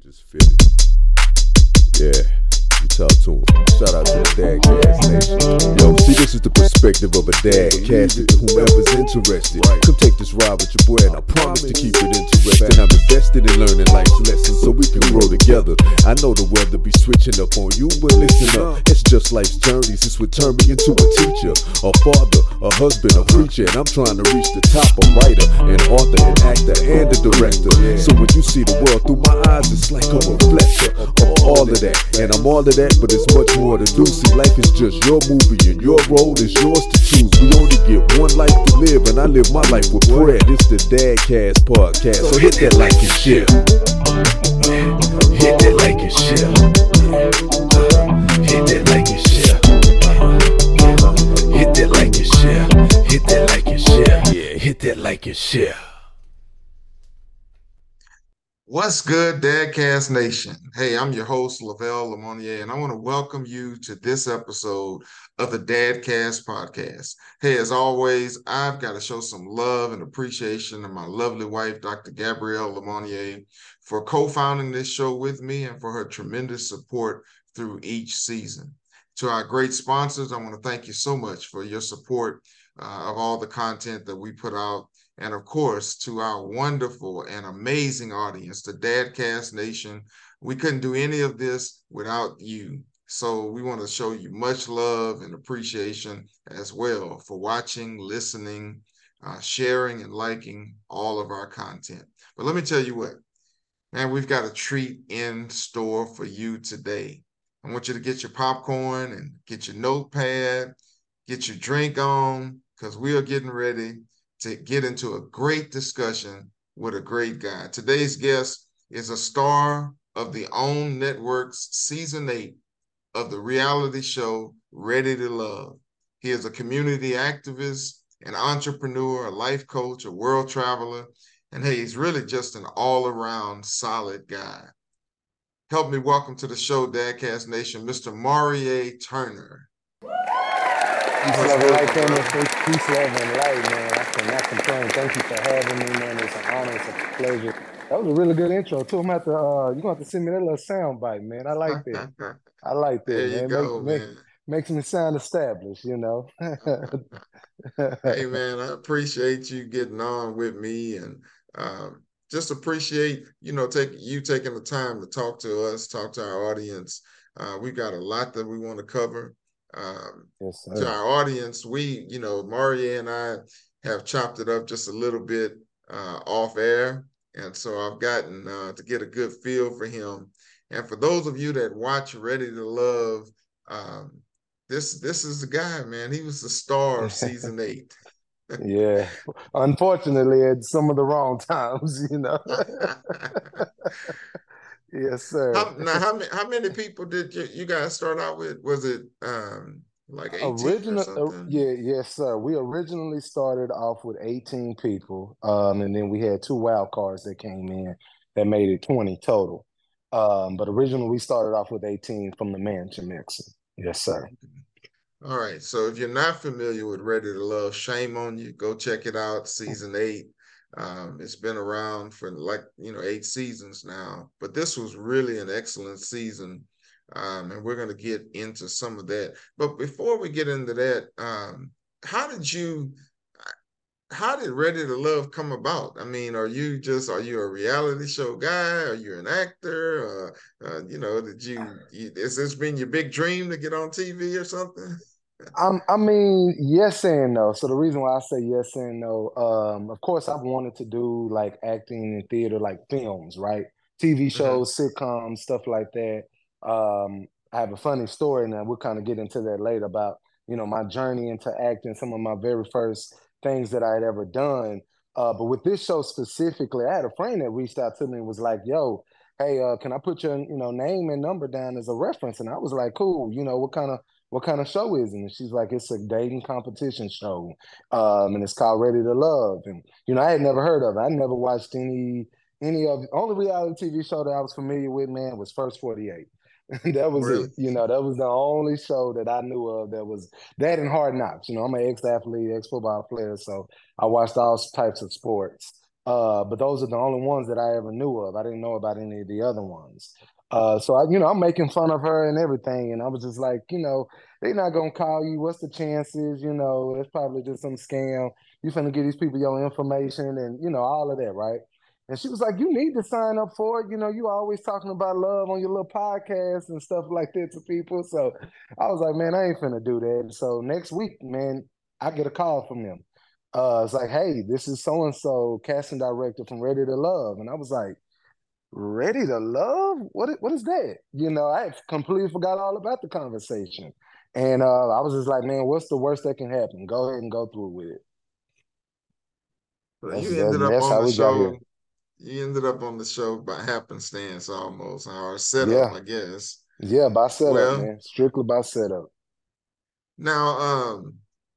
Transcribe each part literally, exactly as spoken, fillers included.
just fitted. Yeah, you talk to him. Shout out to the Dadcast Nation. Yo, see, this is the perspective of a dad. Cast it to whomever's interested. Come take this ride with your boy, and I promise to keep it interesting. I'm invested in learning life's lessons so we can grow together. I know the weather be switching up on you, but listen up. It's just life's journeys. This would turn me into a teacher, a father, a husband, a preacher, and I'm trying to reach the top. A writer, an author, an actor, and a director. So when you see the world through my eyes, it's like a reflection of all of that. And I'm all of that, but it's much more to do. See, life is just your movie, and your role is yours to choose. We only get one life to live, and I live my life with prayer. This the Dadcast podcast, so hit that like and share. Hit that like and share. Hit that like and share. Hit that like and share. Hit that like and share. Yeah, hit that like and share. What's good, Dadcast Nation? Hey, I'm your host, Lavelle Lemonnier, and I want to welcome you to this episode of the Dadcast podcast. Hey, as always, I've got to show some love and appreciation to my lovely wife, Doctor Gabrielle Lemonnier, for co-founding this show with me and for her tremendous support through each season. To our great sponsors, I want to thank you so much for your support uh, of all the content that we put out. And of course, to our wonderful and amazing audience, the Dadcast Nation. We couldn't do any of this without you. So we want to show you much love and appreciation as well for watching, listening, uh, sharing, and liking all of our content. But let me tell you what, man, we've got a treat in store for you today. I want you to get your popcorn and get your notepad, get your drink on, because we are getting ready to get into a great discussion with a great guy. Today's guest is a star of the OWN Network's season eight of the reality show Ready to Love. He is a community activist, an entrepreneur, a life coach, a world traveler, and hey, he's really just an all-around solid guy. Help me welcome to the show, Dadcast Nation, Mister Maury Turner. Peace, love, and light, family. Peace, love, and light, man. I cannot complain. Thank you for having me, man. It's an honor. It's a pleasure. That was a really good intro, too. I'm going to have to, uh, you're going to have to send me that little sound bite, man. I like that. I like that, there man. You go, make, man. Make, makes me sound established, you know. Hey, man, I appreciate you getting on with me and um, just appreciate, you know, take, you taking the time to talk to us, talk to our audience. Uh, we got a lot that we want to cover. Um, yes, to our audience, we, you know, Maury and I have chopped it up just a little bit uh, off air. And so I've gotten uh, to get a good feel for him. And for those of you that watch Ready to Love, um, this this is the guy, man. He was the star of season eight. Yeah. Unfortunately, at some of the wrong times, you know. Yes, sir. How, now, how many how many people did you, you guys start out with? Was it um, like eighteen Original, or something? Uh, yeah, yes, sir. We originally started off with eighteen people, um, and then we had two wild cards that came in that made it twenty total. Um, but originally we started off with eighteen from the Mansion Mixer. Yes, sir. All right. So if you're not familiar with Ready to Love, shame on you. Go check it out. Season eight. Um, it's been around for like, you know, eight seasons now, but this was really an excellent season. Um, and we're going to get into some of that. But before we get into that, um, how did you, how did Ready to Love come about? I mean, are you just, are you a reality show guy? Are you an actor? Uh, uh, you know, did you, you, has this been your big dream to get on T V or something? Um, I mean, yes and no. So the reason why I say yes and no, um, of course, I've wanted to do like acting in theater, like films, right? T V shows, mm-hmm. sitcoms, stuff like that. Um, I have a funny story, and we'll kind of get into that later about, you know, my journey into acting, some of my very first things that I had ever done. Uh, but with this show specifically, I had a friend that reached out to me and was like, yo, hey, uh, can I put your, you know, name and number down as a reference? And I was like, cool, you know, what kind of, what kind of show is it? And she's like, it's a dating competition show. Um, and it's called Ready to Love. And, you know, I had never heard of it. I never watched any, any of the only reality T V show that I was familiar with, man, was First forty-eight. That was really? it. You know, that was the only show that I knew of that was that and Hard Knocks. You know, I'm an ex-athlete, ex-football player, so I watched all types of sports. Uh, but those are the only ones that I ever knew of. I didn't know about any of the other ones. Uh, so I, you know, I'm making fun of her and everything, and I was just like, you know, they're not gonna call you. What's the chances? You know, it's probably just some scam. You finna give these people your information, and you know, all of that, right? And she was like, you need to sign up for it. You know, you always talking about love on your little podcast and stuff like that to people. So I was like, man, I ain't finna do that. And so next week, man, I get a call from them. Uh, it's like, hey, this is so and so casting director from Ready to Love, and I was like, Ready to Love? What? What is that? You know, I completely forgot all about the conversation, and uh, I was just like, man, what's the worst that can happen? Go ahead and go through with it. So That's you that, ended up that's on how the we got here. show. You ended up on the show by happenstance almost, or setup, Yeah, I guess. yeah, by setup, Well, man, strictly by setup. now um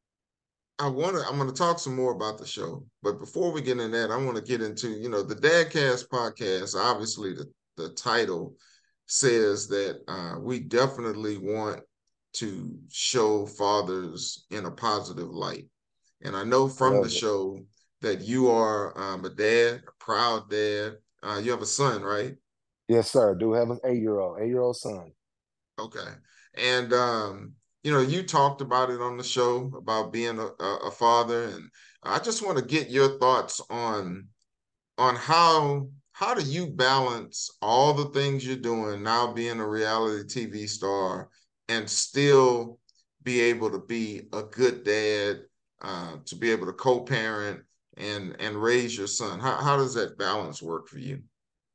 I want to I'm going to talk some more about the show, but before we get in that, I want to get into, you know, the Dadcast podcast. Obviously, the the title says that uh, we definitely want to show fathers in a positive light. And I know I from the love it. show that you are um, a dad, a proud dad. Uh, you have a son, right? Yes, sir. Do have an eight year old, eight year old son. Okay. And um, you know, you talked about it on the show about being a, a father, and I just want to get your thoughts on on how how do you balance all the things you're doing now, being a reality T V star, and still be able to be a good dad, uh, to be able to co-parent and and raise your son. How how does that balance work for you?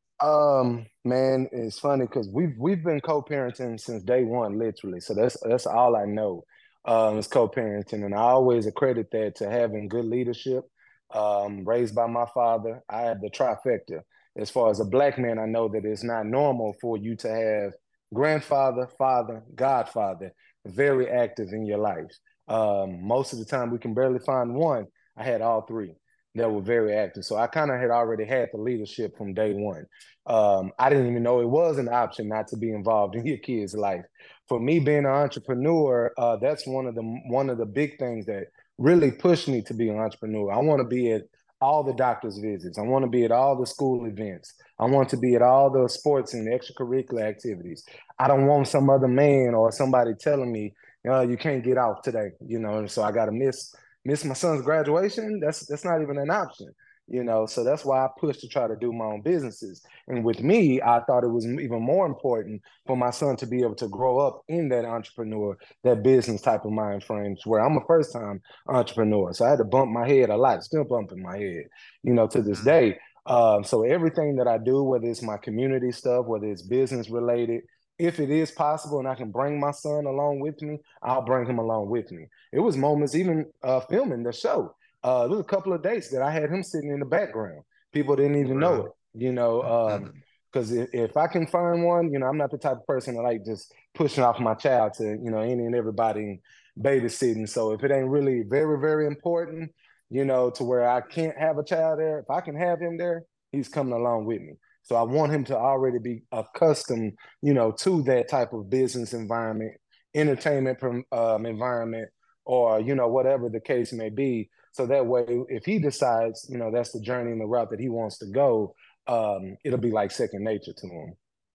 Um, man, it's funny because we've we've been co-parenting since day one, literally. So that's that's all I know. Um, is co-parenting, and I always accredit that to having good leadership. Um, raised by my father, I have the trifecta. As far as a black man, I know that it's not normal for you to have grandfather, father, godfather very active in your life. Um, most of the time, we can barely find one. I had all three that were very active. So I kind of had already had the leadership from day one. Um, I didn't even know it was an option not to be involved in your kid's life. For me, being an entrepreneur, uh, that's one of the one of the big things that really pushed me to be an entrepreneur. I want to be at all the doctor's visits. I want to be at all the school events. I want to be at all the sports and extracurricular activities. I don't want some other man or somebody telling me, uh, you can't get out today, you know, so I got to miss miss my son's graduation. That's that's not even an option, you know. So that's why I pushed to try to do my own businesses. And with me, I thought it was even more important for my son to be able to grow up in that entrepreneur, that business type of mind frame, where I'm a first time entrepreneur. So I had to bump my head a lot, still bumping my head, you know, to this Mhm. day. Um, so everything that I do, whether it's my community stuff, whether it's business related, if it is possible and I can bring my son along with me, I'll bring him along with me. It was moments even uh, filming the show. Uh, there was a couple of dates that I had him sitting in the background. People didn't even know Wow. it, you know. Um, Mhm. because if, if I can find one, you know, I'm not the type of person to like just pushing off my child to, you know, any and everybody babysitting. So if it ain't really very, very important, you know, to where I can't have a child there, if I can have him there, he's coming along with me. So I want him to already be accustomed, you know, to that type of business environment, entertainment um, environment, or you know, whatever the case may be. So that way, if he decides, you know, that's the journey and the route that he wants to go, um, it'll be like second nature to him.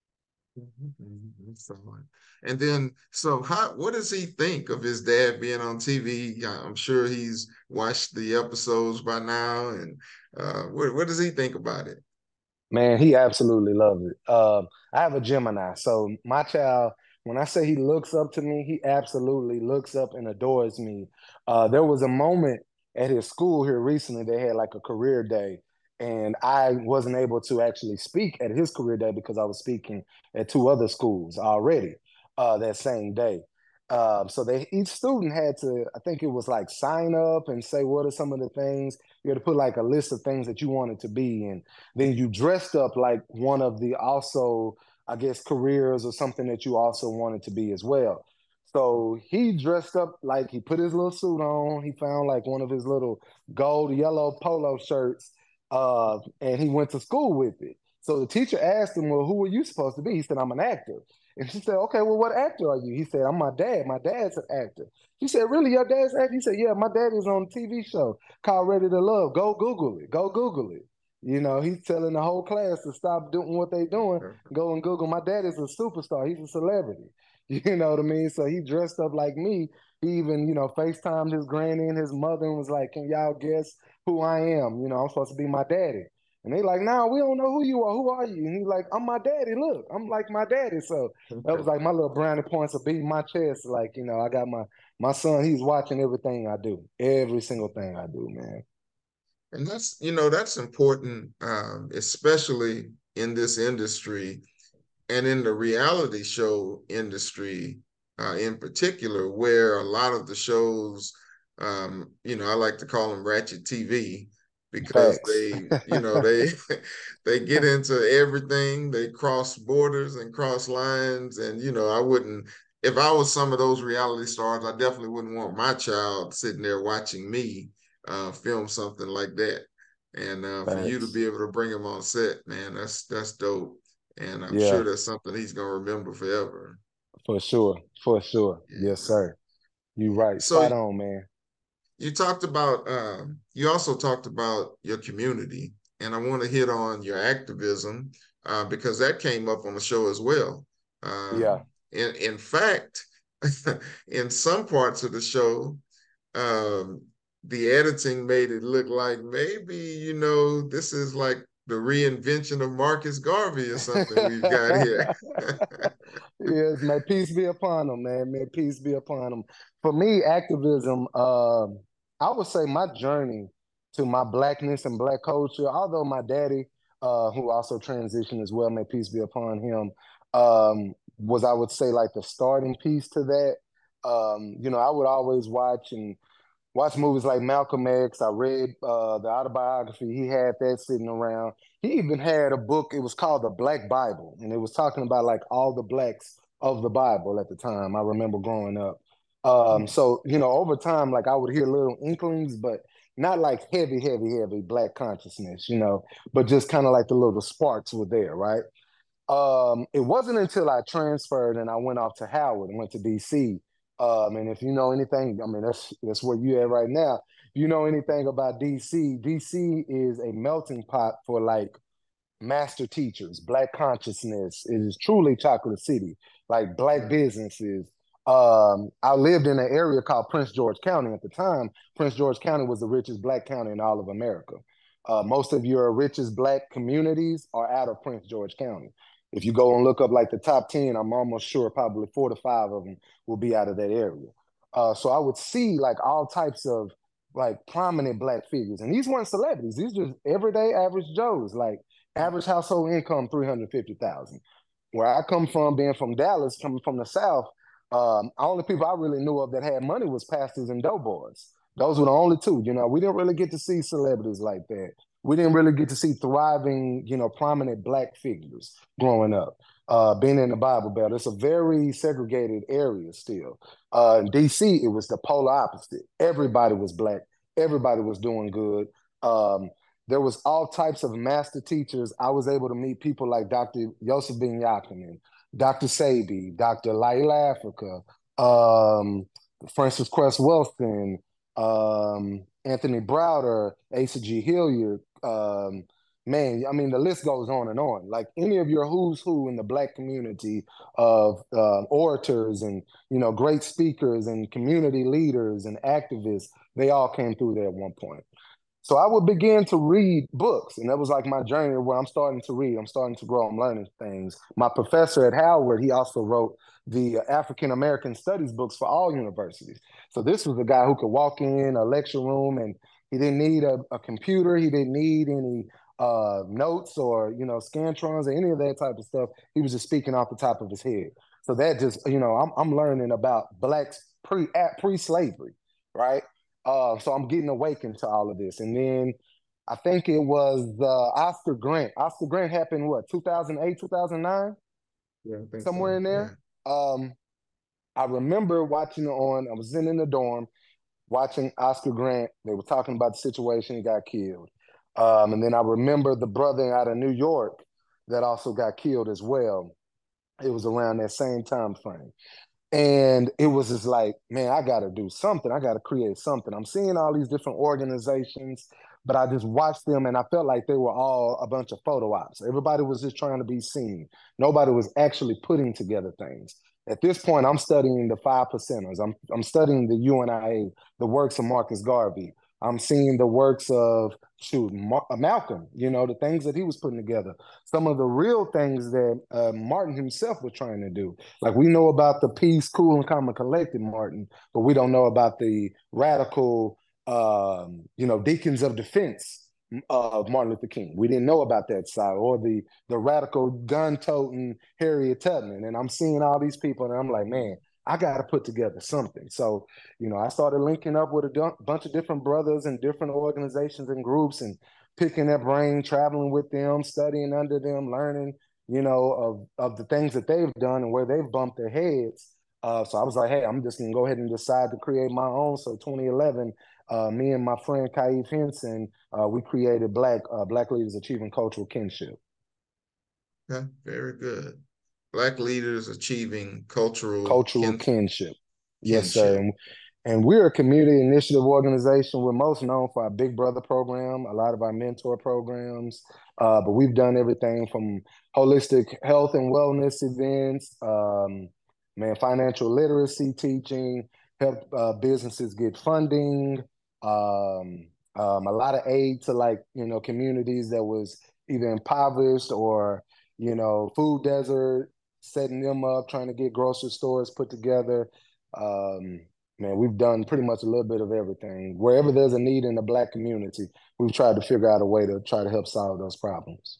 Mhm, mhm, so, and then, so how, what does he think of his dad being on T V? Yeah, I'm sure he's watched the episodes by now. And uh, what, what does he think about it? Man, he absolutely loves it. Um, I have a Gemini, so my child, when I say he looks up to me, he absolutely looks up and adores me. Uh, there was a moment at his school here recently, they had like a career day, and I wasn't able to actually speak at his career day because I was speaking at two other schools already uh, that same day. Um, so they each student had to, I think it was like sign up and say what are some of the things. You had to put like a list of things that you wanted to be, and then you dressed up like one of the also, I guess, careers or something that you also wanted to be as well. So he dressed up like he put his little suit on. He found like one of his little gold yellow polo shirts, uh, and he went to school with it. So the teacher asked him, "Well, who are you supposed to be?" He said, "I'm an actor." And she said, "Okay, well, what actor are you?" He said, "I'm my dad. My dad's an actor." She said, "Really, your dad's an actor?" He said, "Yeah, my dad is on a T V show called Ready to Love. Go Google it. Go Google it." You know, he's telling the whole class to stop doing what they doing. Go and Google. My dad is a superstar. He's a celebrity. You know what I mean? So he dressed up like me. He even, you know, FaceTimed his granny and his mother and was like, "Can y'all guess who I am? You know, I'm supposed to be my daddy." And they like, "Nah, we don't know who you are. Who are you?" And he's like, "I'm my daddy. Look, I'm like my daddy." So that was like my little brownie points of beating my chest. Like, you know, I got my my son. He's watching everything I do, every single thing I do, man. And that's, you know, that's important, um, especially in this industry and in the reality show industry uh, in particular, where a lot of the shows, um, you know, I like to call them ratchet T V because Facts. they, you know, they they get into everything. They cross borders and cross lines, and you know, I wouldn't. If I was some of those reality stars, I definitely wouldn't want my child sitting there watching me uh, film something like that. And uh, for you to Facts. be able to bring him on set, man, that's that's dope. And I'm Yeah, sure that's something he's gonna remember forever. for sure. For sure. Yes, Yeah. sir. You right. So Spot on, man. you talked about um, you also talked about your community, and I want to hit on your activism uh, because that came up on the show as well. Yeah. Um, in in fact, in some parts of the show, um, the editing made it look like maybe, you know, this is like the reinvention of Marcus Garvey or something we've got here. Yes, may peace be upon them, man. May peace be upon them. For me, activism, um, I would say my journey to my blackness and black culture, although my daddy, uh, who also transitioned as well, may peace be upon him, um, was, I would say, like the starting piece to that. Um, you know, I would always watch and watch movies like Malcolm X. I read uh, the autobiography. He had that sitting around. He even had a book. It was called the Black Bible, and it was talking about like all the blacks of the Bible at the time. I remember growing up. Um, so you know, over time, like I would hear little inklings, but not like heavy, heavy, heavy black consciousness. You know, but just kind of like the little sparks were there, right? Um, it wasn't until I transferred and I went off to Howard and went to D C. Um, and if you know anything, I mean that's that's where you at right now. If you know anything about D C, D C is a melting pot for like master teachers, black consciousness. It is truly chocolate city, like black businesses. Um, I lived in an area called Prince George County at the time. Prince George County was the richest black county in all of America. Uh, most of your richest black communities are out of Prince George County. If you go and look up like the top ten, I'm almost sure probably four to five of them will be out of that area. Uh, so I would see like all types of like prominent black figures. And these weren't celebrities. These just everyday average Joes. Like average household income three hundred fifty thousand. Where I come from, being from Dallas, coming from the South, um, only people I really knew of that had money was pastors and doughboys. Those were the only two. You know, we didn't really get to see celebrities like that. We didn't really get to see thriving, you know, prominent black figures growing up. Uh, being in the Bible Belt, it's a very segregated area still. Uh, in D C, it was the polar opposite. Everybody was black. Everybody was doing good. Um, there was all types of master teachers. I was able to meet people like Doctor Yosef Ben Yakin, Doctor Sebi, Doctor Laila Africa, um, Francis Cress Welston, um, Anthony Browder, Asa G. Hilliard. Um, man, I mean, the list goes on and on. Like any of your who's who in the black community of uh, orators and, you know, great speakers and community leaders and activists, they all came through there at one point. So I would begin to read books, and that was like my journey where I'm starting to read. I'm starting to grow. I'm learning things. My professor at Howard, he also wrote the African American Studies books for all universities. So this was a guy who could walk in a lecture room, and he didn't need a, a computer. He didn't need any uh, notes or you know scantrons or any of that type of stuff. He was just speaking off the top of his head. So that just you know I'm I'm learning about blacks pre pre slavery, right? Uh, so I'm getting awakened to all of this. And then I think it was uh, Oscar Grant. Oscar Grant happened, what, two thousand eight, two thousand nine? Yeah, I think Somewhere so. in Yeah. there. Um, I remember watching it on, I was sitting in the dorm watching Oscar Grant. They were talking about the situation. He got killed. Um, and then I remember the brother out of New York that also got killed as well. It was around that same time frame. And it was just like, man, I got to do something. I got to create something. I'm seeing all these different organizations but I just watched them and I felt like they were all a bunch of photo ops. Everybody was just trying to be seen. Nobody was actually putting together things. At this point, I'm studying the five percenters. I'm I'm studying the U N I A, the works of Marcus Garvey. I'm seeing the works of shoot Mar- Malcolm. You know, the things that he was putting together. Some of the real things that uh, Martin himself was trying to do. Like we know about the peace, cool, and calm and collected Martin, but we don't know about the radical, um, you know, deacons of defense of Martin Luther King. We didn't know about that side, or the the radical gun-toting Harriet Tubman. And I'm seeing all these people, and I'm like, man, I got to put together something. So, you know, I started linking up with a d- bunch of different brothers and different organizations and groups, and picking their brain, traveling with them, studying under them, learning, you know, of of the things that they've done and where they've bumped their heads. Uh, so I was like, hey, I'm just gonna go ahead and decide to create my own. So twenty eleven, uh, me and my friend Kaif Henson, uh, we created Black uh, Black Leaders Achieving Cultural Kinship. Okay, very good. Black Leaders Achieving Cultural Cultural kin- Kinship. Yes, Kinship. sir. And, and we're a community initiative organization. We're most known for our Big Brother program, a lot of our mentor programs, uh, but we've done everything from holistic health and wellness events, um, man, financial literacy teaching, help uh, businesses get funding, um, um, a lot of aid to like, you know, communities that was either impoverished or, you know, food desert, setting them up, trying to get grocery stores put together. Um, man, we've done pretty much a little bit of everything. Wherever there's a need in the Black community, we've tried to figure out a way to try to help solve those problems.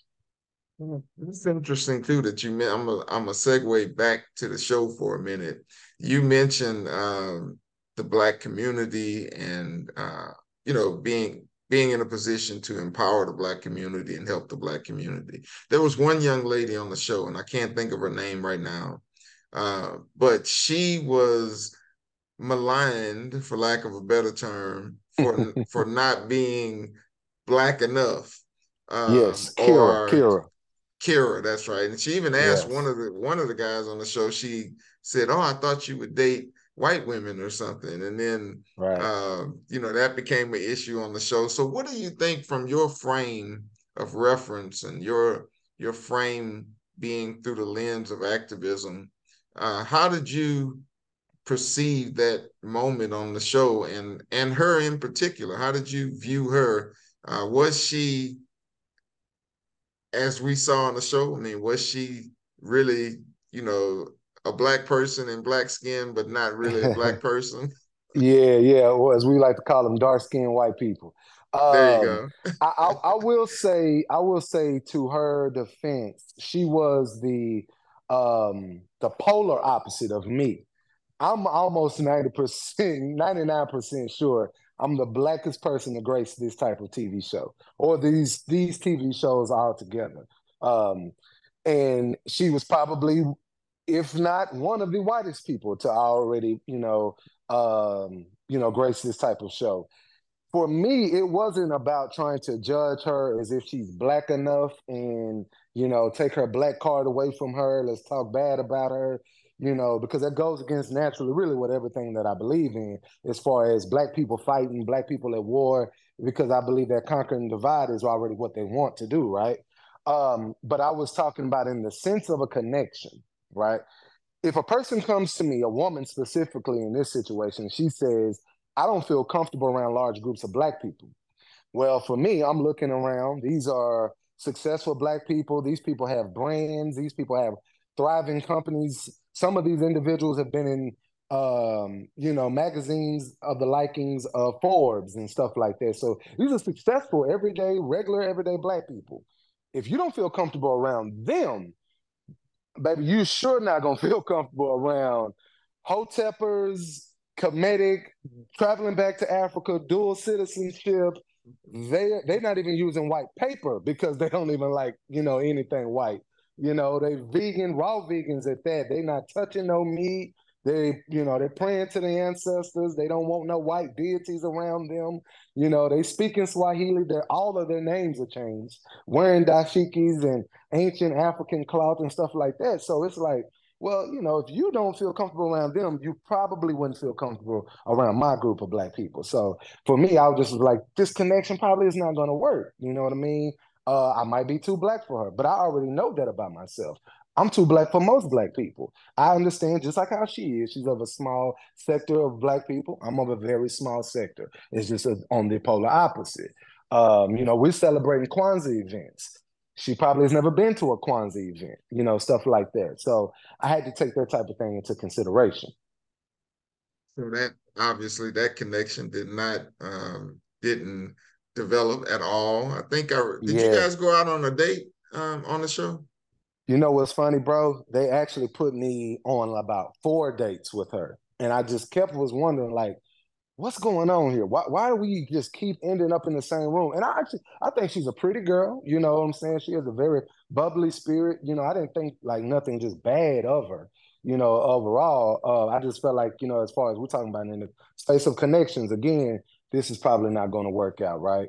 It's interesting too that you meant. I'm a I'm a segue back to the show for a minute. You mentioned um, the Black community and uh, you know being being in a position to empower the Black community and help the Black community. There was one young lady on the show, and I can't think of her name right now, uh, but she was maligned, for lack of a better term, for for not being Black enough, um, Yes, Kira, or Kira. Kira, that's right. And she even asked one Yes, of the one of the guys on the show. She said, "Oh, I thought you would date white women or something." And then, right. uh, you know, that became an issue on the show. So, what do you think from your frame of reference and your your frame being through the lens of activism? Uh, how did you perceive that moment on the show, and and her in particular? How did you view her? Uh, was she, as we saw on the show, I mean, was she really, you know, a Black person in Black skin, but not really a Black person? Yeah, yeah. Or as we like to call them, dark-skinned white people. There you Um, go. I, I, I will say, I will say to her defense, she was the um, the polar opposite of me. I'm almost ninety percent, ninety-nine percent sure I'm the blackest person to grace this type of T V show or these these T V shows altogether. Um, and she was probably, if not one of the whitest people to already, you know, um, you know, grace this type of show. For me, it wasn't about trying to judge her as if she's Black enough and, you know, take her Black card away from her. Let's talk bad about her, you know, because that goes against naturally really what everything that I believe in as far as Black people fighting, Black people at war, because I believe that conquer and divide is already what they want to do, right? Um, but I was talking about in the sense of a connection, right? If a person comes to me, a woman specifically in this situation, she says, I don't feel comfortable around large groups of Black people. Well, for me, I'm looking around. These are successful Black people. These people have brands. These people have thriving companies. Some of these individuals have been in, um, you know, magazines of the likings of Forbes and stuff like that. So these are successful, everyday, regular, everyday Black people. If you don't feel comfortable around them, baby, you sure not gonna feel comfortable around Hoteppers, Kemetic, traveling back to Africa, dual citizenship. They they're not even using white paper because they don't even like, you know, anything white. You know, they vegan, raw vegans at that. They not touching no meat. They, you know, they're praying to the ancestors. They don't want no white deities around them. You know, they speak in Swahili. They're, all of their names are changed. Wearing dashikis and ancient African cloth and stuff like that. So it's like, Well, you know, if you don't feel comfortable around them, you probably wouldn't feel comfortable around my group of black people. So for me, I was just like, this connection probably is not going to work. You know what I mean? Uh, I might be too black for her, but I already know that about myself. I'm too black for most black people. I understand just like how she is. She's of a small sector of black people. I'm of a very small sector. It's just a, on the polar opposite. Um, you know, we're celebrating Kwanzaa events. She probably has never been to a Kwanzaa event, you know, stuff like that. So I had to take that type of thing into consideration. So that obviously that connection did not um, didn't develop at all. I think I did. You Yeah. guys go out on a date um, on the show? You know what's funny, bro? They actually put me on about four dates with her. And I just kept was wondering, like, what's going on here? Why why do we just keep ending up in the same room? And I actually I think she's a pretty girl, you know what I'm saying? She has a very bubbly spirit. You know, I didn't think like nothing just bad of her, you know, overall. Uh, I just felt like, you know, as far as we're talking about in the space of connections, again, this is probably not going to work out, right?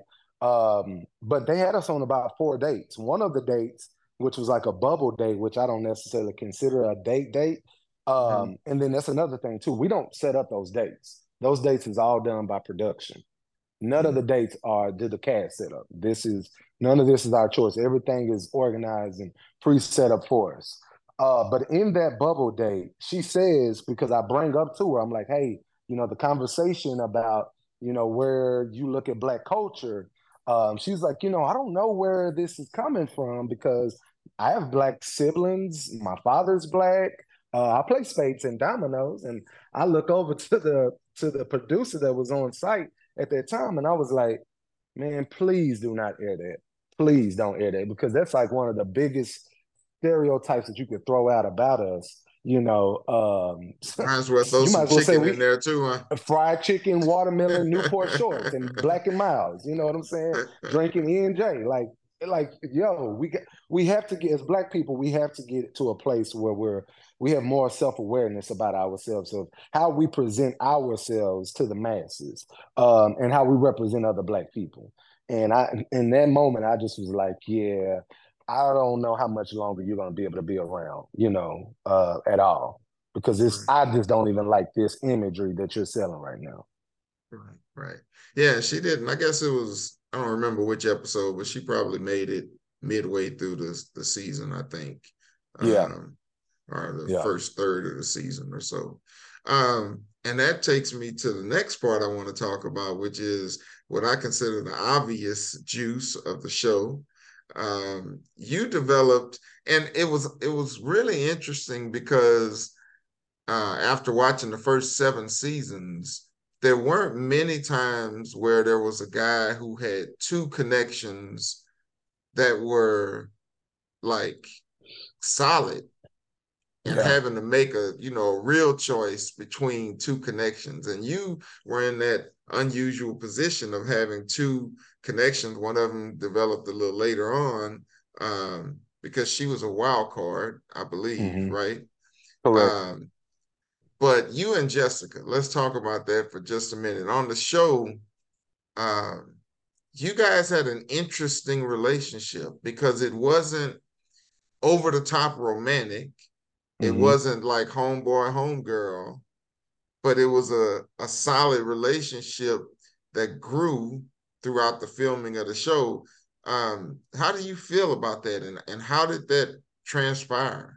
Um, but they had us on about four dates. One of the dates, which was like a bubble date, which I don't necessarily consider a date date. Mm-hmm. Um, and then that's another thing too. We don't set up those dates. Those dates is all done by production. None of the Mm-hmm. dates are did the cast set up. This is none of this is our choice. Everything is organized and pre-set up for us. Uh, but in that bubble date, she says, because I bring up to her, I'm like, hey, you know, the conversation about, you know, where you look at black culture, um, she's like, you know, I don't know where this is coming from because I have black siblings. My father's black. Uh, I play spades and dominoes, and I look over to the to the producer that was on site at that time, and I was like, man, please do not air that. Please don't air that because that's like one of the biggest stereotypes that you could throw out about us. You know, um, Might as well throw you might some as well say chicken in we there too, huh? fried chicken, watermelon, Newport shorts, and Black and Miles. You know what I'm saying? Drinking E and J. Like, like, yo, we got, we have to get as black people, we have to get to a place where we're we have more self awareness about ourselves of how we present ourselves to the masses, um, and how we represent other black people. And I, in that moment, I just was like, yeah, I don't know how much longer you're gonna be able to be around, you know, uh, at all because it's Right, I just don't even like this imagery that you're selling right now. right, right. Yeah, she didn't. I guess it was, I don't remember which episode, but she probably made it midway through the, the season, I think. Yeah, Um, or the yeah. first third of the season or so. Um, and that takes me to the next part I want to talk about, which is what I consider the obvious juice of the show. Um, you developed, and it was it was really interesting because uh, after watching the first seven seasons, there weren't many times where there was a guy who had two connections that were like solid and Yeah. having to make a you know a real choice between two connections, and you were in that unusual position of having two connections. One of them developed a little later on, um, because she was a wild card, I believe, Hmm. right? Correct. um, but you and Jessica, let's talk about that for just a minute. On the show, um, you guys had an interesting relationship because it wasn't over the top romantic. It Hmm. wasn't like homeboy, homegirl, but it was a, a solid relationship that grew throughout the filming of the show. Um, how do you feel about that, and, and how did that transpire?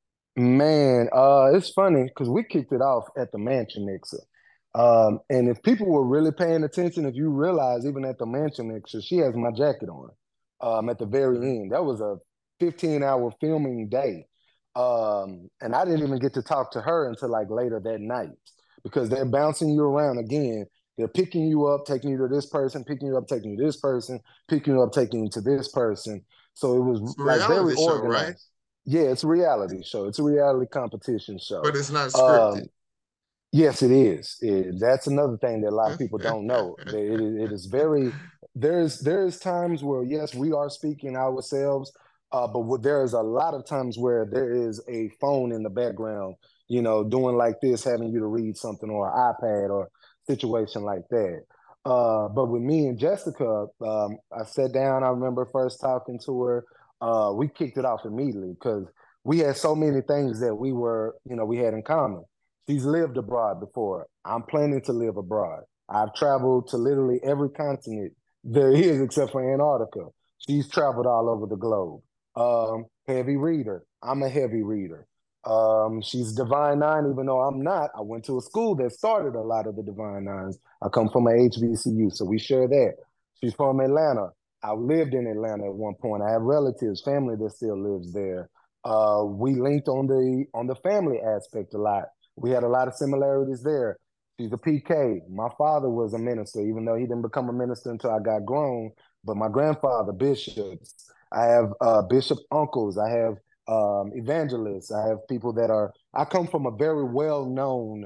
Man, uh, it's funny because we kicked it off at the Mansion Mixer. Um, and if people were really paying attention, if you realize even at the Mansion Mixer, she has my jacket on um, at the very Mhm. end. That was a fifteen hour filming day. Um, and I didn't even get to talk to her until like later that night because they're bouncing you around again. They're picking you up, taking you to this person, picking you up, taking you to this person, picking you up, taking you to this person. So it was It's a like very reality show, right? organized. Yeah, it's a reality show. It's a reality competition show. But it's not scripted. Um, yes, it is. It- that's another thing that a lot of people don't know. That It, is- it is very there's there's times where yes, we are speaking ourselves, uh, but what, there is a lot of times where there is a phone in the background, you know, doing like this, having you to read something or an iPad or situation like that. Uh, but with me and Jessica, um, I sat down. I remember first talking to her. Uh, we kicked it off immediately because we had so many things that we were, you know, we had in common. She's lived abroad before. I'm planning to live abroad. I've traveled to literally every continent there is except for Antarctica. She's traveled all over the globe. Um, heavy reader. I'm a heavy reader. Um, she's Divine Nine, even though I'm not. I went to a school that started a lot of the Divine Nines. I come from a H B C U, so we share that. She's from Atlanta. I lived in Atlanta at one point. I have relatives, family that still lives there. Uh, we linked on the on the family aspect a lot. We had a lot of similarities there. She's a P K. My father was a minister, even though he didn't become a minister until I got grown. But my grandfather, bishops. I have uh, bishop uncles. I have um, evangelists. I have people that are. I come from a very well known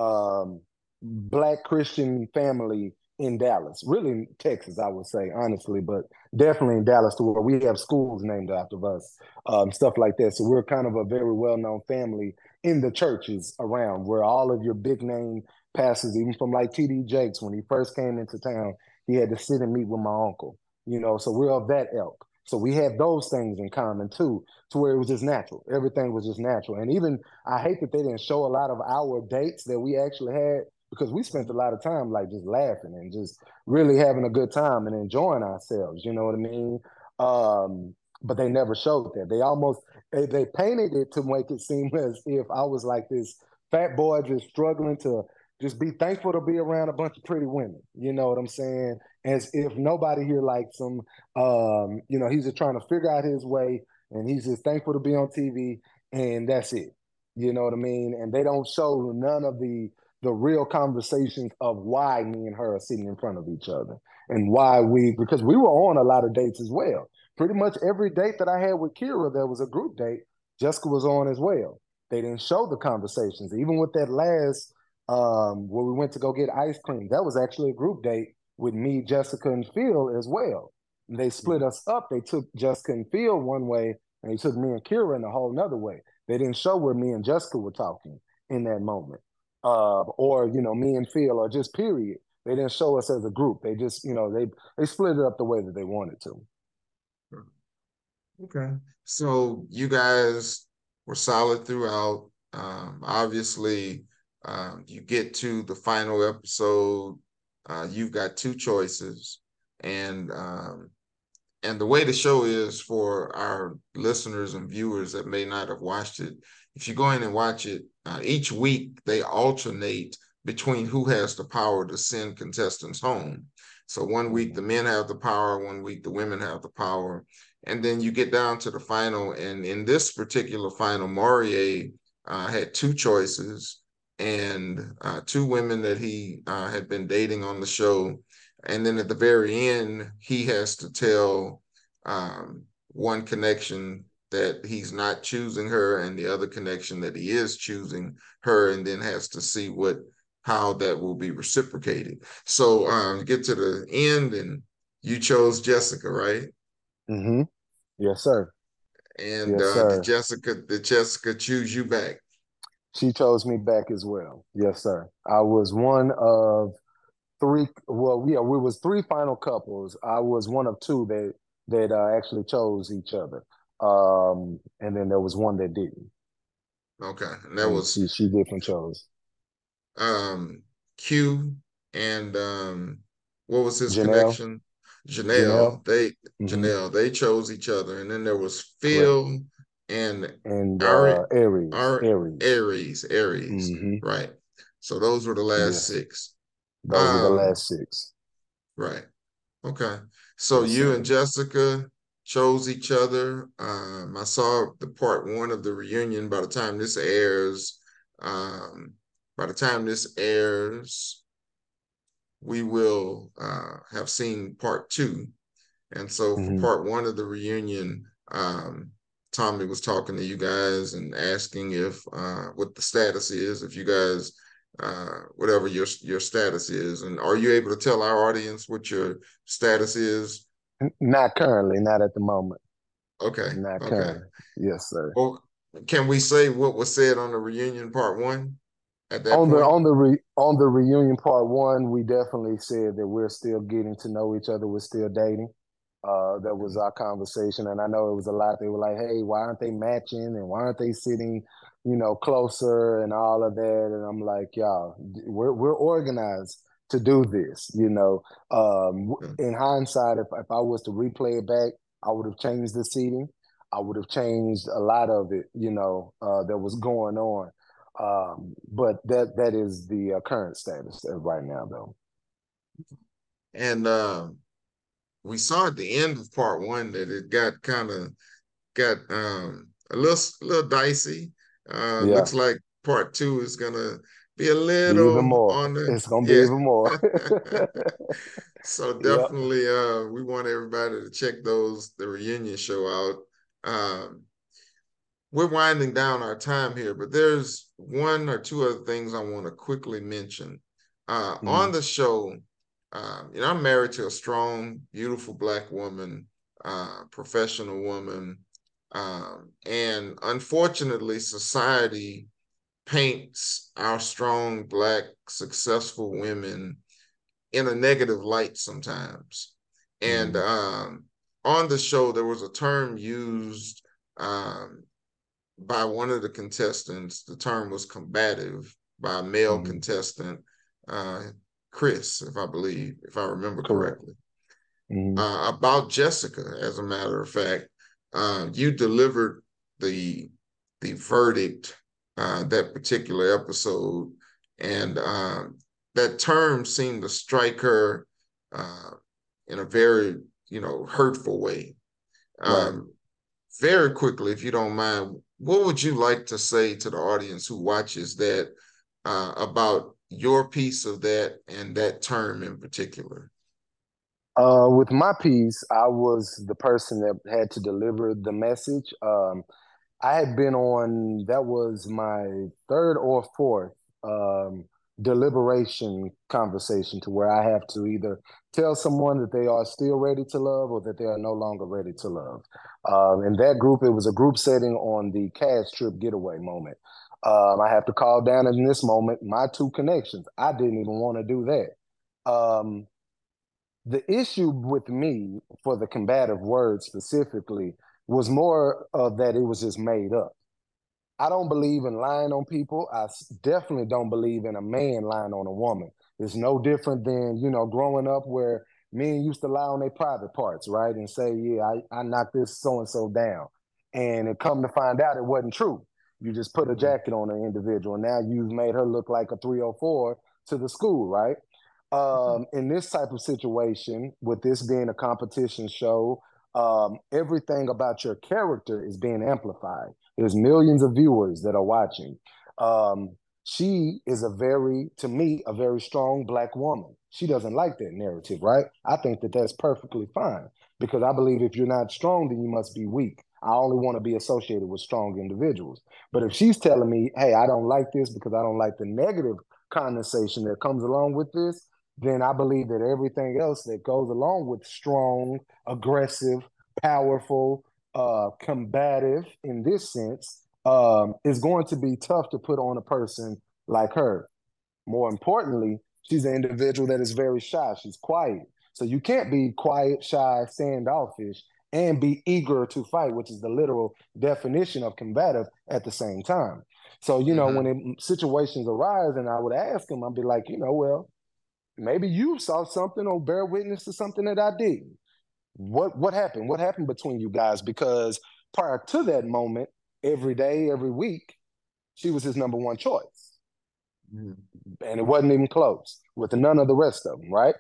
um, Black Christian family in Dallas, really in Texas, I would say, honestly, but definitely in Dallas, to where we have schools named after us, um, stuff like that. So we're kind of a very well known family in the churches around, where all of your big name pastors, even from like T D Jakes, when he first came into town, he had to sit and meet with my uncle, you know, so we're of that ilk. So we have those things in common too, to where it was just natural. Everything was just natural. And even I hate that they didn't show a lot of our dates that we actually had, because we spent a lot of time like just laughing and just really having a good time and enjoying ourselves. You know what I mean? Um, but they never showed that. They almost they, they painted it to make it seem as if I was like this fat boy just struggling to just be thankful to be around a bunch of pretty women. You know what I'm saying? As if nobody here likes him. Um, you know, he's just trying to figure out his way, and he's just thankful to be on T V, and that's it. You know what I mean? And they don't show none of the the real conversations of why me and her are sitting in front of each other, and why we, because we were on a lot of dates as well. Pretty much every date that I had with Kira, there was a group date. Jessica was on as well. They didn't show the conversations. Even with that last, um, where we went to go get ice cream, that was actually a group date with me, Jessica, and Phil as well. And they split us up. They took Jessica and Phil one way, and they took me and Kira in a whole nother way. They didn't show where me and Jessica were talking in that moment, uh, or you know, me and Phil, or just period. They didn't show us as a group. They just, you know, they they split it up the way that they wanted to. Okay, so you guys were solid throughout. Um, obviously, um, you get to the final episode. Uh, you've got two choices, and um, and the way the show is, for our listeners and viewers that may not have watched it, if you go in and watch it, uh, each week they alternate between who has the power to send contestants home. So one week the men have the power, one week the women have the power. And then you get down to the final. And in this particular final, Morier uh, had two choices, and uh, two women that he uh, had been dating on the show. And then at the very end, he has to tell um, one connection that he's not choosing her, and the other connection that he is choosing her, and then has to see what how that will be reciprocated. So um, get to the end, and you chose Jessica, right? Mm-hmm. Yes, sir. And Yes, uh, did sir. Jessica did Jessica choose you back? She chose me back as well. Yes, sir. I was one of three. Well, yeah, we was three final couples. I was one of two that that uh, actually chose each other. Um, and then there was one that didn't, Okay, and that and was she she different chose. um, Q and um, what was his Janelle, connection? Janelle, Janelle. They mm-hmm, Janelle. They chose each other, and then there was correct, Phil and and Ari, uh, Aries, Ari, Aries. Aries, Aries. Mm-hmm. Right. So those were the last Yes, six. those were the Um, last six. right. Okay. So Yes, you and sir. Jessica chose each other. Um, I saw the part one of the reunion. By the time this airs, um, by the time this airs, we will uh, have seen part two. And so for Mm-hmm. part one of the reunion, um, Tommy was talking to you guys and asking if uh, what the status is, if you guys, uh, whatever your your status is, and are you able to tell our audience what your status is? Not currently, not at the moment. Okay, Not okay. currently. Yes, sir. Well, can we say what was said on the reunion part one at that On the point? on the re, on the reunion part one, we definitely said that we're still getting to know each other. We're still dating. Uh, that was our conversation, and I know it was a lot. They were like, "Hey, why aren't they matching? And why aren't they sitting, you know, closer and all of that?" And I'm like, "Y'all, we're we're organized to do this." You know, um, in hindsight, if if I was to replay it back, I would have changed the seating. I would have changed a lot of it. You know, uh, that was going on. Um, but that that is the uh, current status right now, though. And uh, we saw at the end of part one that it got kind of got um, a little a little dicey. Uh, Yeah. Looks like part two is gonna be a Be even little more. on the It's gonna be yeah. even more. So Yep. definitely, uh, we want everybody to check those the reunion show out. Um, we're winding down our time here, but there's one or two other things I want to quickly mention. Uh, Mm. On the show, um, you know, I'm married to a strong, beautiful Black woman, uh, professional woman. Um, and unfortunately, society paints our strong, Black, successful women in a negative light sometimes. And Mm. um, on the show, there was a term used um, by one of the contestants. The term was combative by a male Mm. contestant, uh, Chris, if I believe, if I remember Correct. correctly. Mm. Uh, about Jessica, as a matter of fact, uh, you delivered the the verdict uh, that particular episode, and um, that term seemed to strike her uh, in a very, you know, hurtful way. Right. Um, very quickly, if you don't mind, what would you like to say to the audience who watches that uh, about your piece of that and that term in particular? Uh, with my piece, I was the person that had to deliver the message. Um, I had been on, that was my third or fourth um, deliberation conversation to where I have to either tell someone that they are still ready to love or that they are no longer ready to love. Um, in that group, it was a group setting on the cash trip getaway moment. Um, I have to call down in this moment my two connections. I didn't even want to do that. Um, the issue with me for the combative word specifically was more of that it was just made up. I don't believe in lying on people. I definitely don't believe in a man lying on a woman. It's no different than, you know, growing up where men used to lie on their private parts, right? And say, yeah, I, I knocked this so-and-so down. And it come to find out it wasn't true. You just put a jacket on an individual, and now you've made her look like a three oh four to the school, right? Um, in this type of situation, with this being a competition show, um, everything about your character is being amplified. There's millions of viewers that are watching. Um, she is a very, to me, a very strong Black woman. She doesn't like that narrative, right? I think that that's perfectly fine because I believe if you're not strong, then you must be weak. I only want to be associated with strong individuals. But if she's telling me, hey, I don't like this because I don't like the negative connotation that comes along with this, then I believe that everything else that goes along with strong, aggressive, powerful, uh, combative in this sense um, is going to be tough to put on a person like her. More importantly, she's an individual that is very shy. She's quiet. So you can't be quiet, shy, standoffish, and be eager to fight, which is the literal definition of combative at the same time. So, you know, Mm-hmm. when it, situations arise and I would ask him, I'd be like, you know, well, maybe you saw something or bear witness to something that I didn't. What what happened? What happened between you guys? Because prior to that moment, every day, every week, she was his number one choice. Mm-hmm. And it wasn't even close with none of the rest of them, right?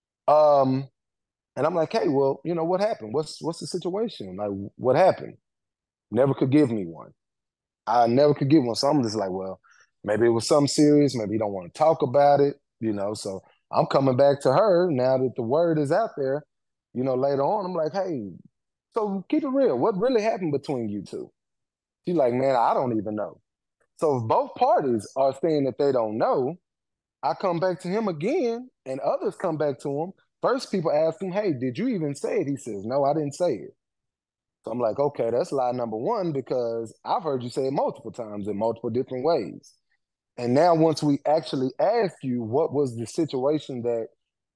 Um, and I'm like, hey, well, you know, what happened? What's what's the situation? Like, what happened? Never could give me one. I never could give one. So I'm just like, well, maybe it was something serious. Maybe you don't want to talk about it, you know. So I'm coming back to her now that the word is out there, you know, later on. I'm like, hey, so keep it real. What really happened between you two? She's like, man, I don't even know. So if both parties are saying that they don't know, I come back to him again and others come back to him. First, people ask him, hey, did you even say it? He says, no, I didn't say it. So I'm like, okay, that's lie number one because I've heard you say it multiple times in multiple different ways. And now once we actually ask you what was the situation that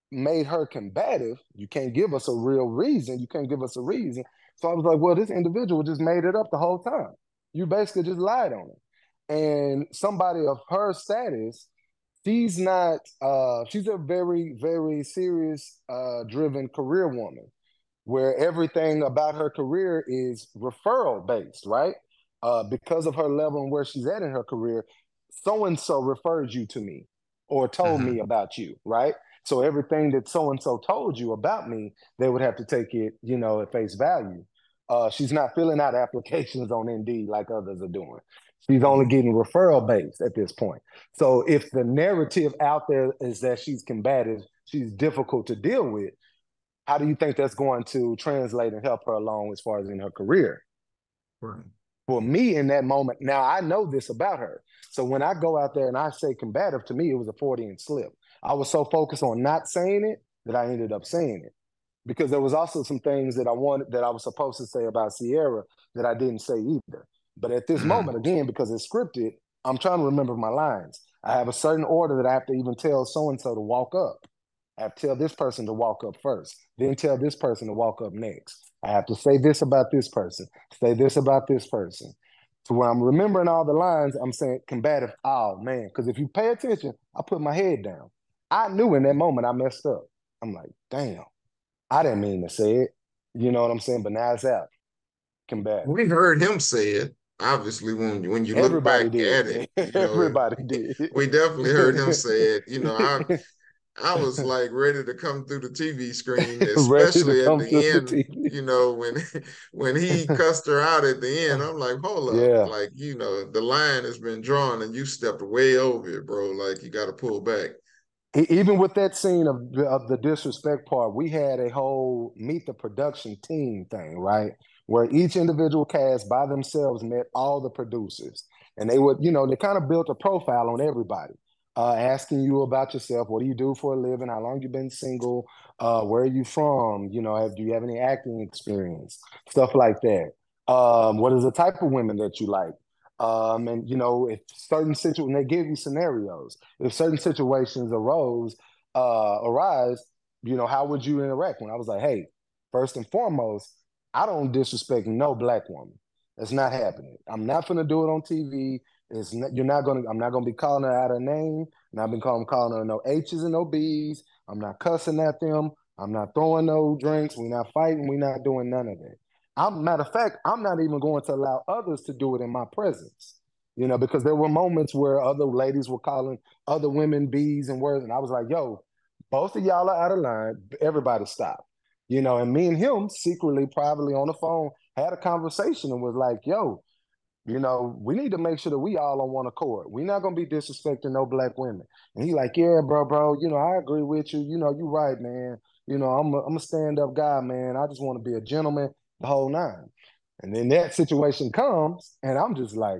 made her combative. You can't give us a real reason. You can't give us a reason. So I was like, well, this individual just made it up the whole time. You basically just lied on it. And somebody of her status, she's not, uh, she's a very, very serious, uh, driven career woman where everything about her career is referral based, right? Uh, because of her level and where she's at in her career, so-and-so referred you to me or told mm-hmm. me about you, right? So everything that so-and-so told you about me, they would have to take it, you know, at face value. Uh, she's not filling out applications on Indeed like others are doing. She's only getting referral based at this point. So if the narrative out there is that she's combative, she's difficult to deal with, how do you think that's going to translate and help her along as far as in her career? Right. For me in that moment, now I know this about her. So when I go out there and I say combative, to me, it was a forty inch slip. I was so focused on not saying it that I ended up saying it. Because there was also some things that I wanted, that I was supposed to say about Ciara that I didn't say either. But at this mm-hmm. moment, again, because it's scripted, I'm trying to remember my lines. I have a certain order that I have to even tell so-and-so to walk up. I have to tell this person to walk up first, then tell this person to walk up next. I have to say this about this person, say this about this person. So when I'm remembering all the lines, I'm saying combative, oh man, because if you pay attention, I put my head down. I knew in that moment I messed up. I'm like, damn, I didn't mean to say it. You know what I'm saying? But now it's out. Combative. We heard him say it. Obviously, when when you look Everybody back did. at it, you know, everybody did. We definitely heard him say it. You know, I I was like ready to come through the T V screen, especially at the end. The you know, when when he cussed her out at the end, I'm like, hold up, yeah. like you know, the line has been drawn and you stepped way over it, bro. Like you got to pull back. Even with that scene of, of the disrespect part, we had a whole meet the production team thing, right? Where each individual cast by themselves met all the producers. And they would, you know, they kind of built a profile on everybody, uh, asking you about yourself. What do you do for a living? How long you been single? Uh, where are you from? You know, have, do you have any acting experience? Stuff like that. Um, what is the type of women that you like? Um, and, you know, if certain situations, they give you scenarios. If certain situations arose, uh, arise, you know, how would you interact? When I was like, hey, first and foremost, I don't disrespect no black woman. That's not happening. I'm not going to do it on T V. It's not, you're not going to, I'm not going to be calling her out her name. And I've been calling, calling her no H's and no B's. I'm not cussing at them. I'm not throwing no drinks. We're not fighting. We're not doing none of that. I'm, matter of fact, I'm not even going to allow others to do it in my presence, you know, because there were moments where other ladies were calling other women B's and words. And I was like, yo, both of y'all are out of line. Everybody stop. You know, and me and him secretly, privately on the phone, had a conversation and was like, yo, you know, we need to make sure that we all on one accord. We're not going to be disrespecting no black women. And he like, yeah, bro, bro, you know, I agree with you. You know, you right, man. You know, I'm a, I'm a stand-up guy, man. I just want to be a gentleman the whole nine. And then that situation comes, and I'm just like,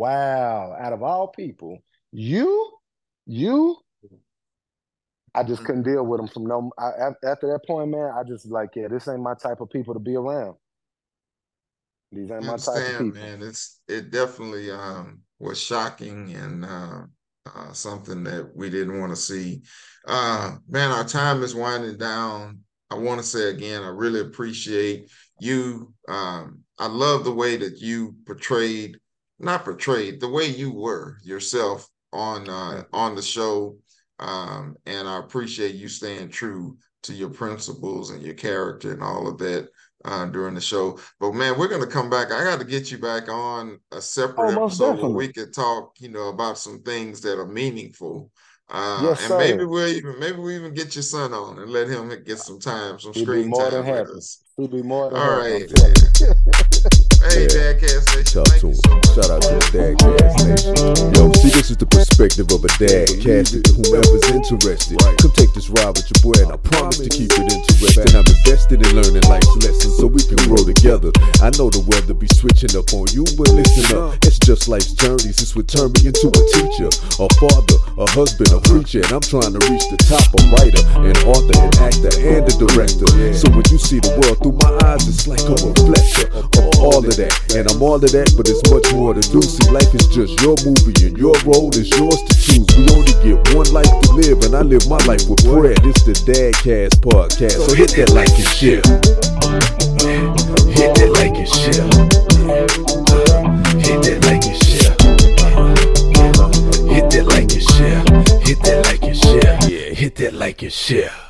wow, out of all people, you, you, I just couldn't deal with them from no, I, after that point, man, I just like, yeah, this ain't my type of people to be around. These ain't my type of people. Man, it's, it definitely um, was shocking and uh, uh, something that we didn't want to see. Uh, man, our time is winding down. I want to say again, I really appreciate you. Um, I love the way that you portrayed, not portrayed, the way you were yourself on uh, on the show. Um, and I appreciate you staying true to your principles and your character and all of that uh, during the show. But man, we're going to come back. I got to get you back on a separate oh, episode definitely. where we could talk, you know, about some things that are meaningful. Uh, yes, and sir. maybe we'll even maybe we even get your son on and let him get some time, some He'd screen be more time than with happy. us. He'd be more than All happy. right. Hey, Yeah. Dadcast Nation. Talk Thank to you him. so much. Shout out to the Dadcast Nation. Yo, see, this is the perspective of a dad. Cast it to whomever's interested. Come take this ride with your boy, and I promise to keep it interesting. I'm invested in learning life's lessons so we can grow together. I know the weather be switching up on you, but listen up. It's just life's journeys. This would turn me into a teacher, a father, a husband, a preacher. And I'm trying to reach the top, a writer, an author, an actor, and a director. So when you see the world through my eyes, it's like a reflector of all of that. And I'm all of that, but it's much more to do. See, life is just your movie, and your role is yours to choose. We only get one life to live, and I live my life with prayer. This the Dadcast podcast, so hit that like and share. Hit that like and share. Hit that like and share. Hit that like and share. Hit that like and share. Yeah, hit that like and share.